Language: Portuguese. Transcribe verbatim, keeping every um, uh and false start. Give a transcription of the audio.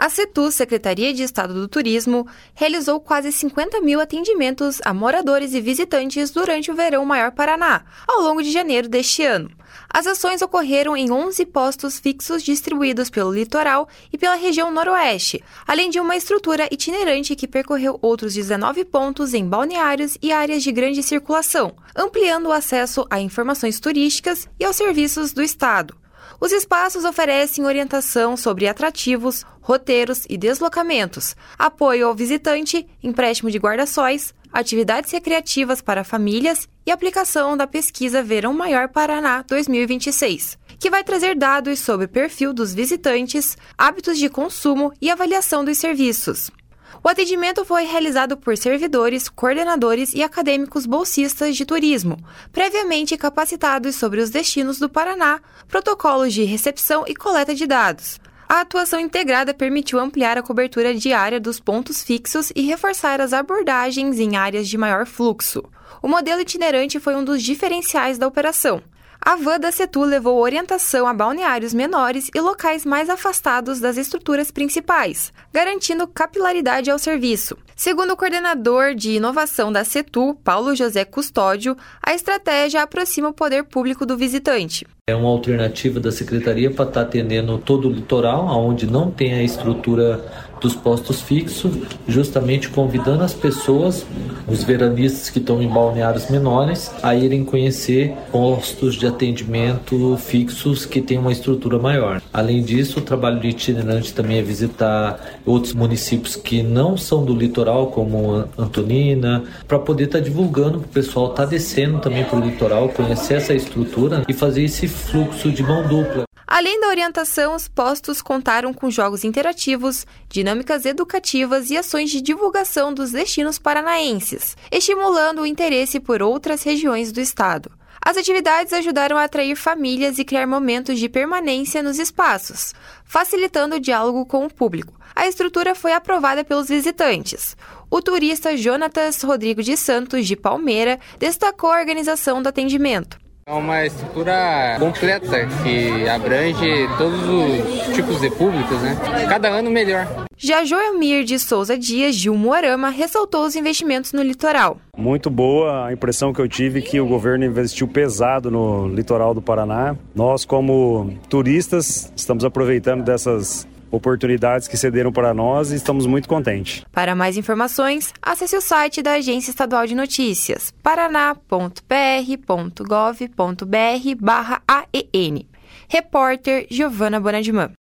A Setu, Secretaria de Estado do Turismo, realizou quase cinquenta mil atendimentos a moradores e visitantes durante o Verão Maior Paraná, ao longo de janeiro deste ano. As ações ocorreram em onze postos fixos distribuídos pelo litoral e pela região noroeste, além de uma estrutura itinerante que percorreu outros dezenove pontos em balneários e áreas de grande circulação, ampliando o acesso a informações turísticas e aos serviços do Estado. Os espaços oferecem orientação sobre atrativos, roteiros e deslocamentos, apoio ao visitante, empréstimo de guarda-sóis, atividades recreativas para famílias e aplicação da pesquisa Verão Maior Paraná dois mil e vinte e seis, que vai trazer dados sobre o perfil dos visitantes, hábitos de consumo e avaliação dos serviços. O atendimento foi realizado por servidores, coordenadores e acadêmicos bolsistas de turismo, previamente capacitados sobre os destinos do Paraná, protocolos de recepção e coleta de dados. A atuação integrada permitiu ampliar a cobertura diária dos pontos fixos e reforçar as abordagens em áreas de maior fluxo. O modelo itinerante foi um dos diferenciais da operação. A van da Setu levou orientação a balneários menores e locais mais afastados das estruturas principais, garantindo capilaridade ao serviço. Segundo o coordenador de inovação da Setu, Paulo José Custódio, a estratégia aproxima o poder público do visitante. É uma alternativa da Secretaria para estar atendendo todo o litoral, onde não tem a estrutura dos postos fixos, justamente convidando as pessoas, os veranistas que estão em balneários menores, a irem conhecer postos de atendimento fixos que têm uma estrutura maior. Além disso, o trabalho de itinerante também é visitar outros municípios que não são do litoral, como Antonina, para poder estar divulgando para o pessoal estar descendo também para o litoral, conhecer essa estrutura e fazer esse fluxo de mão dupla. Além da orientação, os postos contaram com jogos interativos, dinâmicas educativas e ações de divulgação dos destinos paranaenses, estimulando o interesse por outras regiões do estado. As atividades ajudaram a atrair famílias e criar momentos de permanência nos espaços, facilitando o diálogo com o público. A estrutura foi aprovada pelos visitantes. O turista Jonatas Rodrigo de Santos, de Palmeira, destacou a organização do atendimento. É uma estrutura completa que abrange todos os tipos de públicos, né? Cada ano melhor. Já Joelmir de Souza Dias, de Umuarama, ressaltou os investimentos no litoral. Muito boa a impressão que eu tive que o governo investiu pesado no litoral do Paraná. Nós, como turistas, estamos aproveitando dessas oportunidades que cederam para nós e estamos muito contentes. Para mais informações, acesse o site da Agência Estadual de Notícias, paraná ponto p r ponto gov ponto b r barra a e n. Repórter Giovana Bonadimã.